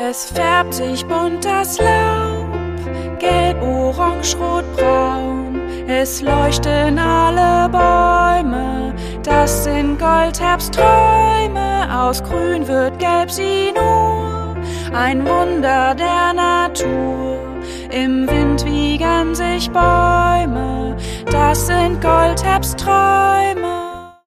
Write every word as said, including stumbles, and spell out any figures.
Es färbt sich bunt das Laub, gelb, orange, rot, braun. Es leuchten alle Bäume, das sind Goldherbstträume. Aus Grün wird Gelb sie nur, ein Wunder der Natur. Im Wind wiegen sich Bäume, das sind Goldherbstträume.